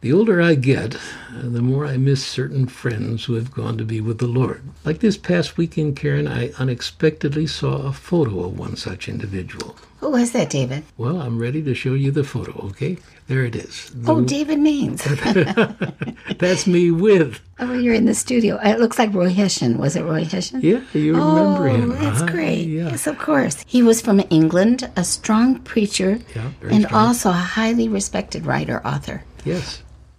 The older I get, the more I miss certain friends who have gone to be with the Lord. Like this past weekend, Karen, I unexpectedly saw a photo of one such individual. Who was that, David? Well, I'm ready to show you the photo, okay? There it is. David Maines. That's me with. Oh, you're in the studio. It looks like Roy Hession. Was it Roy Hession? Yeah, you remember him. Oh, that's great. Yeah. Yes, of course. He was from England, a strong preacher, very and strong. also a highly respected writer-author. Yes.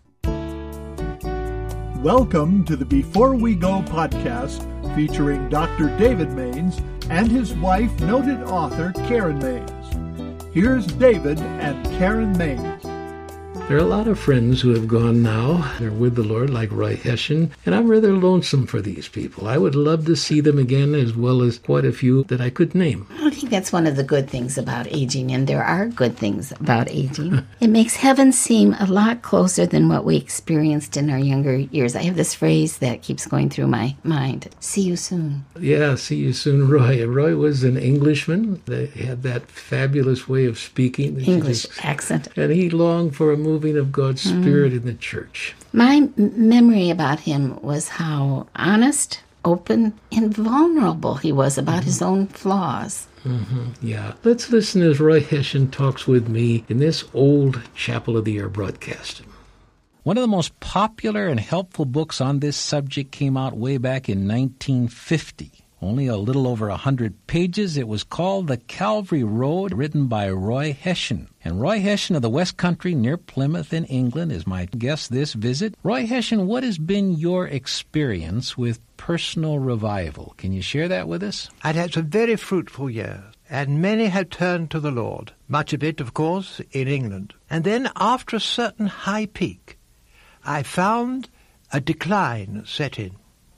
Welcome to the Before We Go podcast featuring Dr. David Maines and his wife, noted author Karen Maines. Here's David and Karen Maines. There are a lot of friends who have gone now. They're with the Lord, like Roy Hession, and I'm rather lonesome for these people. I would love to see them again, as well as quite a few that I could name. I think that's one of the good things about aging, and there are good things about aging. It makes heaven seem a lot closer than what we experienced in our younger years. I have this phrase that keeps going through my mind. See you soon. Yeah, see you soon, Roy. Roy was an Englishman. They had that fabulous way of speaking. English accent. And he longed for a moving of God's Spirit in the church. My memory about him was how honest, open, and vulnerable he was about his own flaws. Yeah. Let's listen as Roy Hession talks with me in this old Chapel of the Air broadcast. One of the most popular and helpful books on this subject came out way back in 1950. Only a little over 100 pages. It was called The Calvary Road, written by Roy Hession. And Roy Hession of the West Country near Plymouth in England is my guest this visit. Roy Hession, what has been your experience with personal revival? Can you share that with us? I'd had some very fruitful years, and many had turned to the Lord. Much of it, of course, in England. And then, after a certain high peak, I found a decline set in.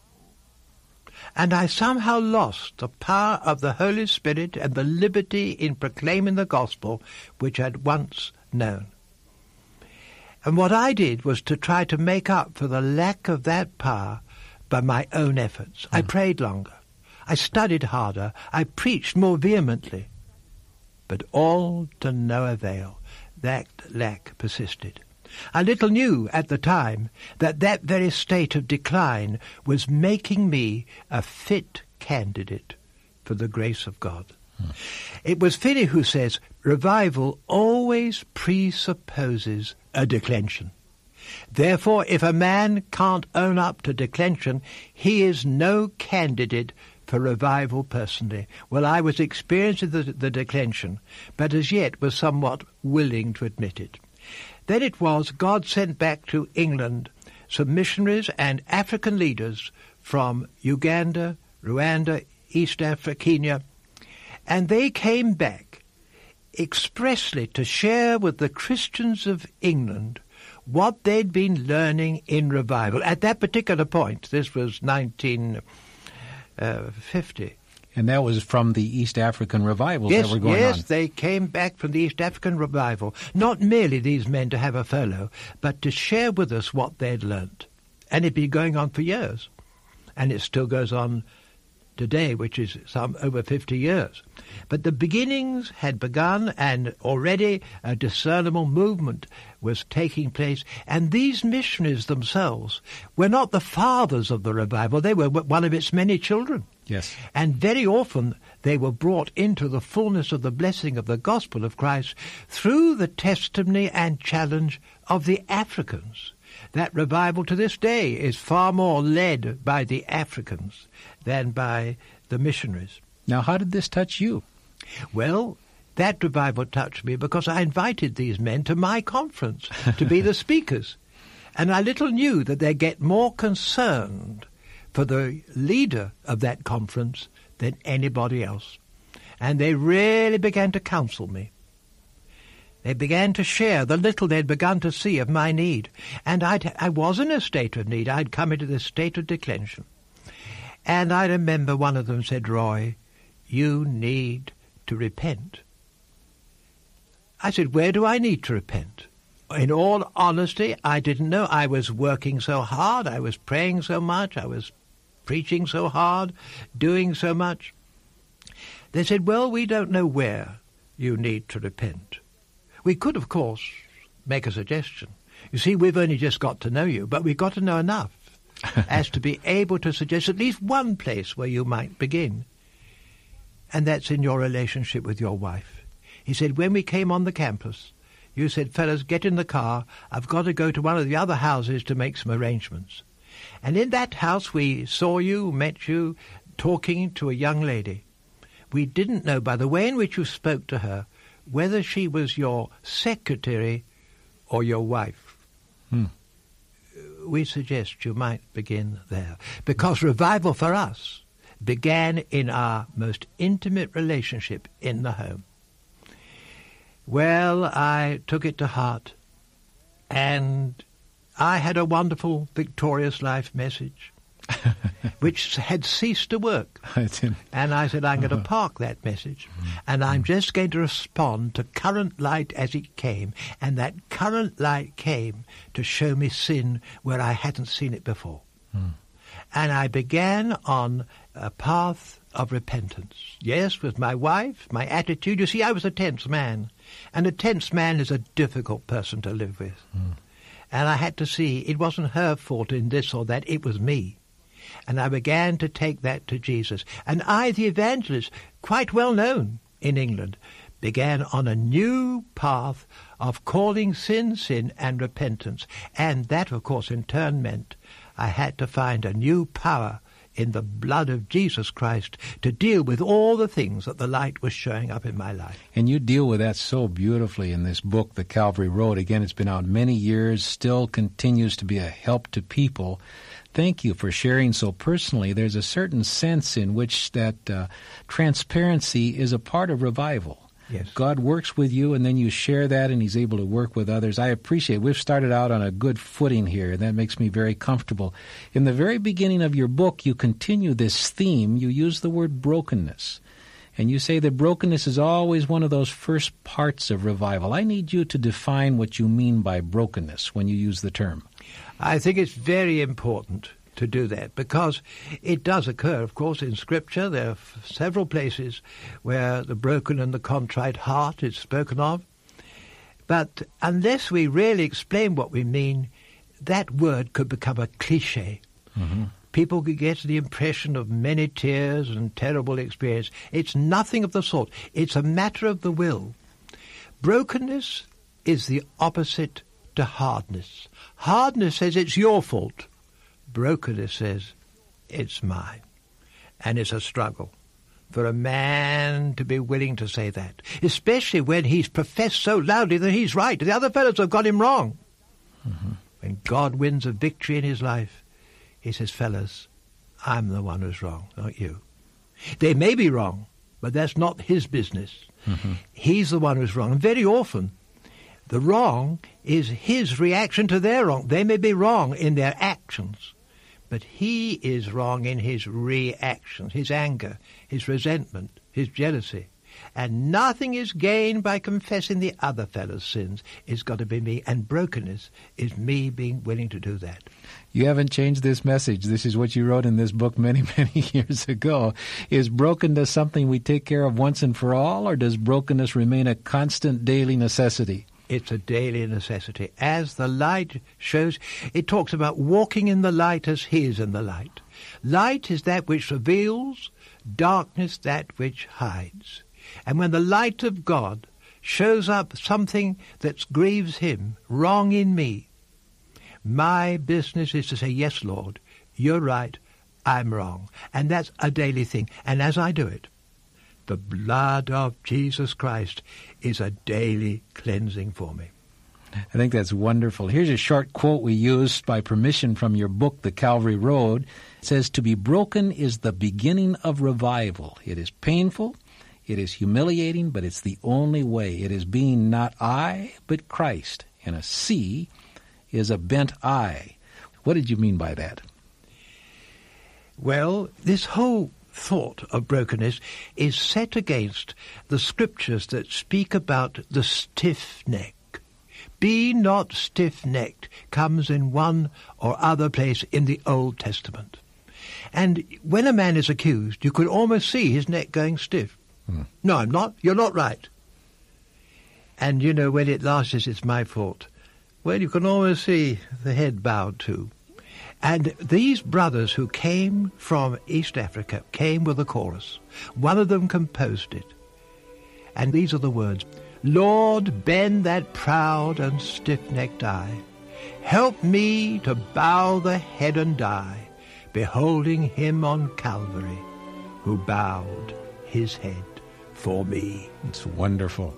And I somehow lost the power of the Holy Spirit and the liberty in proclaiming the gospel which I'd once known. And what I did was to try to make up for the lack of that power by my own efforts. I prayed longer. I studied harder. I preached more vehemently. But all to no avail. That lack persisted. I little knew at the time that that very state of decline was making me a fit candidate for the grace of God. It was Finney who says, revival always presupposes a declension. Therefore, if a man can't own up to declension, he is no candidate for revival personally. Well, I was experiencing the declension, but as yet was somewhat willing to admit it. Then it was God sent back to England some missionaries and African leaders from Uganda, Rwanda, East Africa, Kenya, and they came back expressly to share with the Christians of England what they'd been learning in revival. At that particular point, this was 1950. And that was from the East African revivals that were going on. Yes, they came back from the East African revival. Not merely these men to have a furlough, but to share with us what they'd learnt. And it'd been going on for years. And it still goes on today, which is some over 50 years. But the beginnings had begun, and already a discernible movement was taking place. And these missionaries themselves were not the fathers of the revival. They were one of its many children. Yes. And very often they were brought into the fullness of the blessing of the gospel of Christ through the testimony and challenge of the Africans. That revival to this day is far more led by the Africans than by the missionaries. Now, how did this touch you? Well, that revival touched me because I invited these men to my conference to be the speakers. And I little knew that they'd get more concerned for the leader of that conference than anybody else. And they really began to counsel me. They began to share the little they'd begun to see of my need. And I was in a state of need. I'd come into this state of declension. And I remember one of them said, Roy, you need to repent. I said, where do I need to repent? In all honesty, I didn't know. I was working so hard. I was praying so much. I was preaching so hard, doing so much. They said, well, we don't know where you need to repent. We could, of course, make a suggestion. You see, we've only just got to know you, but we've got to know enough as to be able to suggest at least one place where you might begin. And that's in your relationship with your wife. He said, when we came on the campus, you said, fellas, get in the car. I've got to go to one of the other houses to make some arrangements. And in that house we saw you, met you, talking to a young lady. We didn't know by the way in which you spoke to her whether she was your secretary or your wife. We suggest you might begin there, because revival for us began in our most intimate relationship in the home. Well, I took it to heart, and I had a wonderful Victorious Life message, which had ceased to work. And I said, I'm going to park that message, and I'm just going to respond to current light as it came. And that current light came to show me sin where I hadn't seen it before. And I began on a path of repentance. Yes, with my wife, my attitude. You see, I was a tense man, and a tense man is a difficult person to live with. And I had to see it wasn't her fault in this or that, it was me. And I began to take that to Jesus. And I, the evangelist, quite well known in England, began on a new path of calling sin, sin, and repentance. And that, of course, in turn meant I had to find a new power in the blood of Jesus Christ to deal with all the things that the light was showing up in my life. And you deal with that so beautifully in this book, The Calvary Road. Again, it's been out many years, still continues to be a help to people. Thank you for sharing so personally. There's a certain sense in which that transparency is a part of revival. Yes. God works with you, and then you share that, and He's able to work with others. I appreciate it. We've started out on a good footing here, and that makes me very comfortable. In the very beginning of your book, you continue this theme. You use the word brokenness, and you say that brokenness is always one of those first parts of revival. I need you to define what you mean by brokenness when you use the term. I think it's very important to do that, because it does occur, of course, in Scripture. There are several places where the broken and the contrite heart is spoken of. But unless we really explain what we mean, that word could become a cliche. People could get the impression of many tears and terrible experience. It's nothing of the sort. It's a matter of the will. Brokenness is the opposite to hardness. Hardness says it's your fault. Brokenness says, it's mine. And it's a struggle for a man to be willing to say that, especially when he's professed so loudly that he's right. The other fellows have got him wrong. When God wins a victory in his life, he says, fellas, I'm the one who's wrong, not you. They may be wrong, but that's not his business. He's the one who's wrong. And very often, the wrong is his reaction to their wrong. They may be wrong in their actions, but he is wrong in his reactions, his anger, his resentment, his jealousy. And nothing is gained by confessing the other fellow's sins. It's got to be me. And brokenness is me being willing to do that. You haven't changed this message. This is what you wrote in this book many, many years ago. Is brokenness something we take care of once and for all, or does brokenness remain a constant daily necessity? It's a daily necessity. As the light shows, it talks about walking in the light as he is in the light. Light is that which reveals, darkness that which hides. And when the light of God shows up something that grieves him, wrong in me, my business is to say, yes, Lord, you're right, I'm wrong. And that's a daily thing. And as I do it, the blood of Jesus Christ is a daily cleansing for me. I think that's wonderful. Here's a short quote we used by permission from your book, The Calvary Road. It says, "To be broken is the beginning of revival. It is painful, it is humiliating, but it's the only way. It is being not I, but Christ. And a C is a bent I." What did you mean by that? Well, this whole thought of brokenness is set against the scriptures that speak about the stiff neck. Be not stiff-necked comes in one or other place in the Old Testament. And when a man is accused, you could almost see his neck going stiff. No, I'm not. You're not right. And, you know, when it last says it's my fault, Well, you can always see the head bowed to. And these brothers who came from East Africa came with a chorus. One of them composed it. And these are the words: Lord, bend that proud and stiff-necked eye. Help me to bow the head and die, beholding him on Calvary, who bowed his head for me. It's wonderful.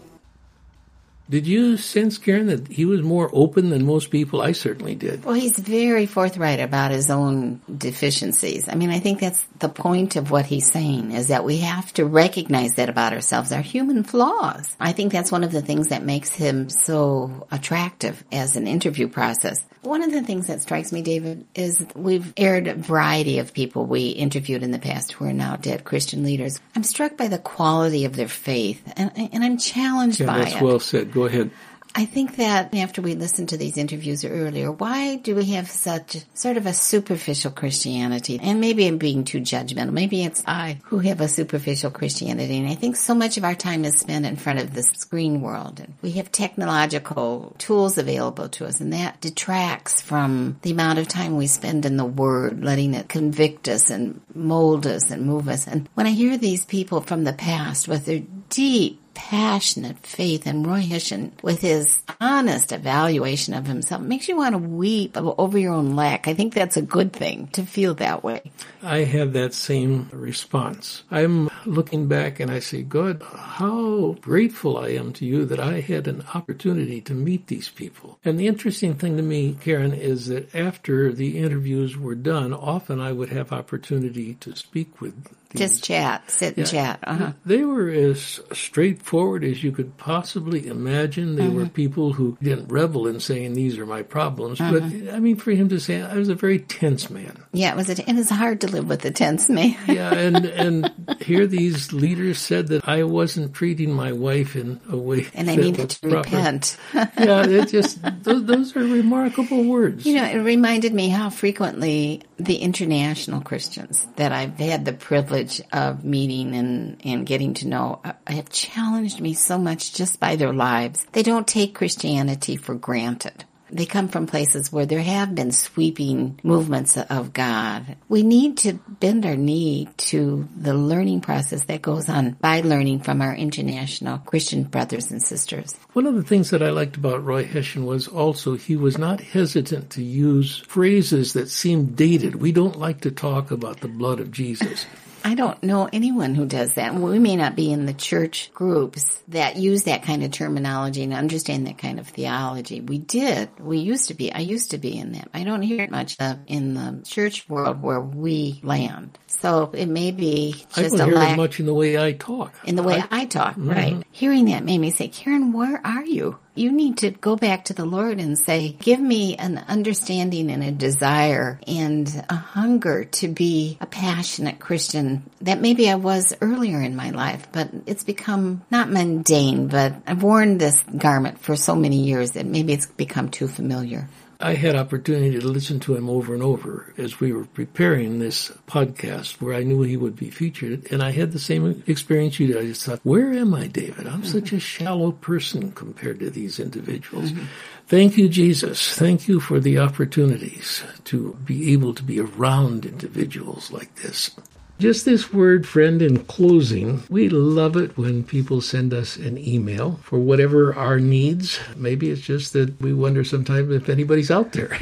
Did you sense, Karen, that he was more open than most people? I certainly did. Well, he's very forthright about his own deficiencies. I mean, I think that's the point of what he's saying, is that we have to recognize that about ourselves, our human flaws. I think that's one of the things that makes him so attractive as an interview process. One of the things that strikes me, David, is we've aired a variety of people we interviewed in the past who are now dead Christian leaders. I'm struck by the quality of their faith, and I'm challenged by it. That's well said. Go ahead. I think that after we listened to these interviews earlier, why do we have such sort of a superficial Christianity? And maybe I'm being too judgmental. Maybe it's I who have a superficial Christianity. And I think so much of our time is spent in front of the screen world. And we have technological tools available to us, and that detracts from the amount of time we spend in the Word, letting it convict us and mold us and move us. And when I hear these people from the past with their deep, passionate faith, and Roy Hession with his honest evaluation of himself, makes you want to weep over your own lack. I think that's a good thing, to feel that way. I have that same response. I'm looking back and I say, God, how grateful I am to you that I had an opportunity to meet these people. And the interesting thing to me, Karen, is that after the interviews were done, often I would have opportunity to speak with just chat, sit and chat. Uh-huh. They were as straightforward as you could possibly imagine. They were people who didn't revel in saying, these are my problems. But, I mean, for him to say, I was a very tense man. Yeah, and it's hard to live with a tense man. Yeah, and here these leaders said that I wasn't treating my wife in a way and I that needed was to proper. Repent. Yeah, it just, those are remarkable words. You know, it reminded me how frequently the international Christians that I've had the privilege of meeting and getting to know have challenged me so much just by their lives. They don't take Christianity for granted. They come from places where there have been sweeping movements of God. We need to bend our knee to the learning process that goes on by learning from our international Christian brothers and sisters. One of the things that I liked about Roy Hession was also he was not hesitant to use phrases that seemed dated. We don't like to talk about the blood of Jesus. I don't know anyone who does that. We may not be in the church groups that use that kind of terminology and understand that kind of theology. We did. We used to be. I used to be in that. I don't hear it much in the church world where we land. So it may be just I don't a hear lack it much in the way I talk. In the way I talk, right. Hearing that made me say, Karen, where are you? You need to go back to the Lord and say, give me an understanding and a desire and a hunger to be a passionate Christian that maybe I was earlier in my life, but it's become not mundane, but I've worn this garment for so many years that maybe it's become too familiar. I had opportunity to listen to him over and over as we were preparing this podcast where I knew he would be featured. And I had the same experience you did. I just thought, where am I, David? I'm such a shallow person compared to these individuals. Thank you, Jesus. Thank you for the opportunities to be able to be around individuals like this. Just this word, friend, in closing, we love it when people send us an email for whatever our needs. Maybe it's just that we wonder sometimes if anybody's out there.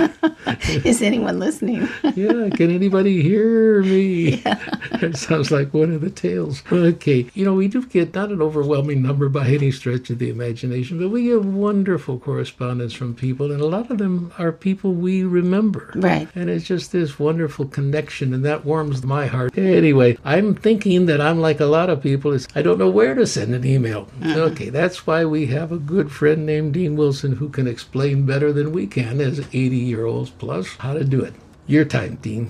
Is anyone listening? Yeah, can anybody hear me? Yeah. It sounds like one of the tales. Okay, we do get not an overwhelming number by any stretch of the imagination, but we get wonderful correspondence from people, and a lot of them are people we remember. Right. And it's just this wonderful connection, and that warms my heart. Anyway, I'm thinking that I'm like a lot of people. I don't know where to send an email. Okay, that's why we have a good friend named Dean Wilson who can explain better than we can as 80-year-olds plus how to do it. Your time, Dean.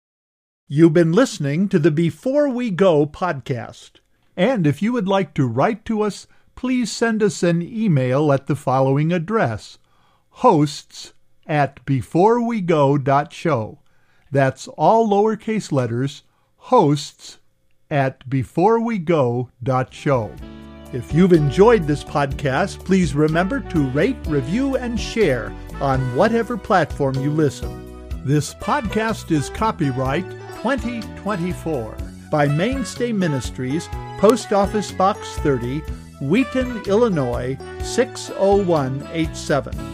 You've been listening to the Before We Go podcast. And if you would like to write to us, please send us an email at the following address, hosts@beforewego.show. That's all lowercase letters, hosts@beforewego.show. If you've enjoyed this podcast, please remember to rate, review, and share on whatever platform you listen. This podcast is copyright 2024 by Mainstay Ministries, Post Office Box 30, Wheaton, Illinois 60187.